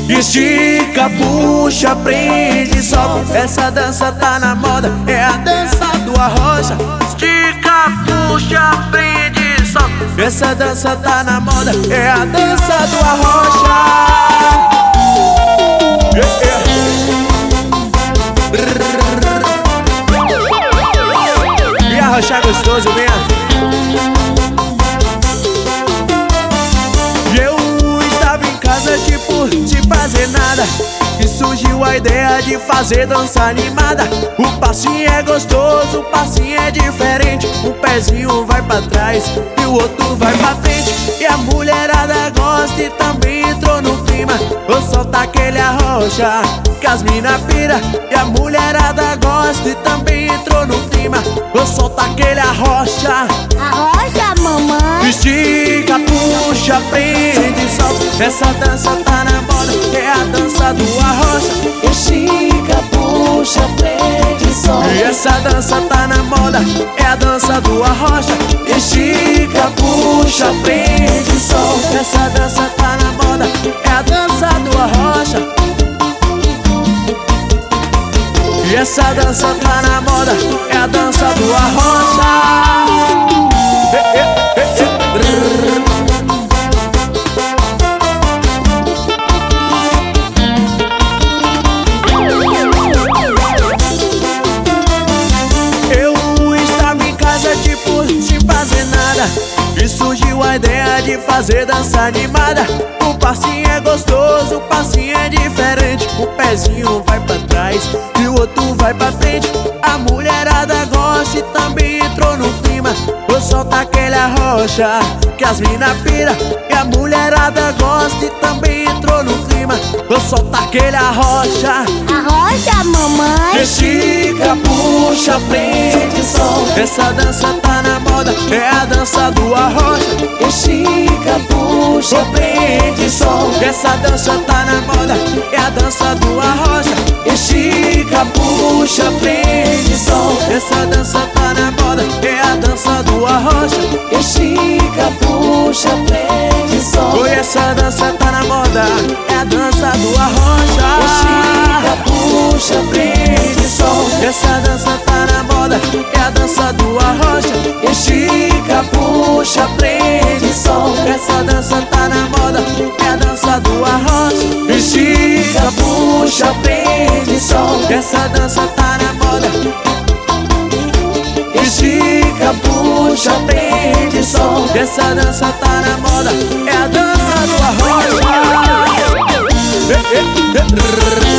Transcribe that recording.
Estica, puxa, prende, solta. Essa dança tá na moda, é a dança do arrocha. Estica, puxa, prende, solta. Essa dança tá na moda, é a dança do arrocha. E arrochar gostoso mesmo. Tipo, sem fazer nada, e surgiu a ideia de fazer dança animada. O passinho é gostoso, o passinho é diferente. Um pezinho vai pra trás e o outro vai pra frente. E a mulherada gosta e também entrou no clima. Vou soltar aquele arrocha que as mina pira. E a mulherada gosta e também entrou no clima. Vou soltar aquele arrocha. Arrocha, mamãe. Estica, puxa, prende, solta. Essa dança tá na moda, é a dança do arrocha. Estica, puxa, prende, solta. E essa dança tá na moda, é a dança do arrocha. Estica, puxa, prende, solta. Essa dança tá na moda, é a dança do arrocha. E essa dança tá na moda, é a dança do arrocha. E surgiu a ideia de fazer dança animada. O passinho é gostoso, o passinho é diferente. O pezinho vai pra trás e o outro vai pra frente. A mulherada gosta e também entrou no clima. Vou soltar aquele arrocha que as mina pira. E a mulherada gosta e também entrou no clima. Vou soltar aquele arrocha. Arrocha, mamãe. Estica, puxa, prende, solta. Essa dança tá na moda, é a dança do arrocha. Estica, puxa, prende, solta. Essa dança tá na moda, é a dança do arrocha. Estica, puxa, prende, solta. Essa dança tá na moda, é a dança do arrocha. Estica, puxa, prende, solta. Oi, essa dança tá na moda, é a dança do arrocha. Estica, puxa, prende, solta. Essa dança tá na moda, é a dança do arrocha. Estica, puxa, prende, solta. Essa dança tá na moda, é a dança do arrocha. Estica, puxa, prende, solta. Essa dança tá na moda. Estica, puxa, prende, solta. Essa dança tá na moda, é a dança do arrocha.